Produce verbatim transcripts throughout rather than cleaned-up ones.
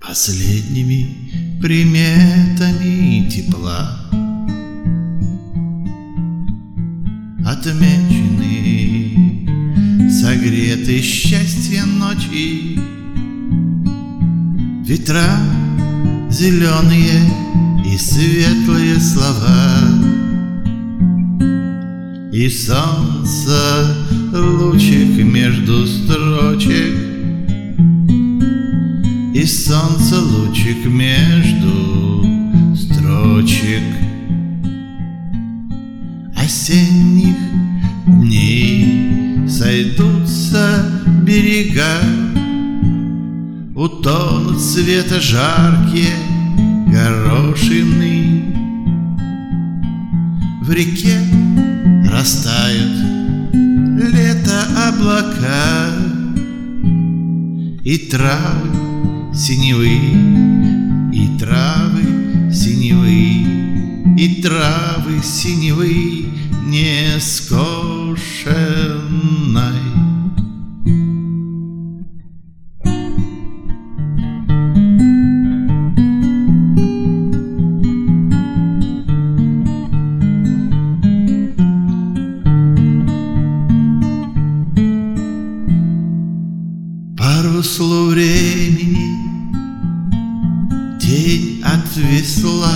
Последними приметами тепла отмечены согреты счастья ночи, ветра зеленые и светлые слова, и солнце лучик между строчек, и солнце лучик между строчек осенних дней. Сойдутся берега, утонут света жаркие горошины, в реке растают лето облака, и травы синевы, и травы синевы, и травы синевы нескошенной. По руслу времени тень от весла,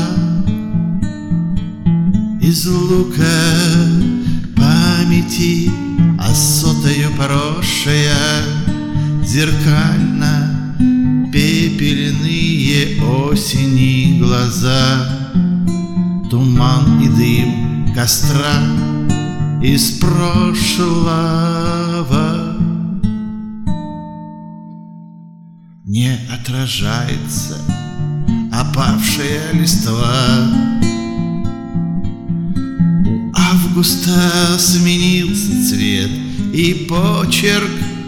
из лука памяти осотою поросшая, зеркально пепельные осени глаза, туман и дым костра из прошлого. Не отражается опавшая листва. У августа сменился цвет и почерк,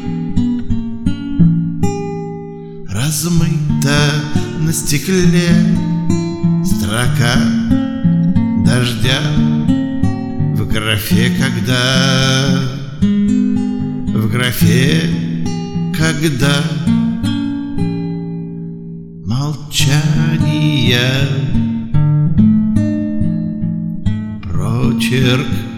размыта на стекле строка дождя в графе «Когда», в графе «Когда». Молчание, прочерк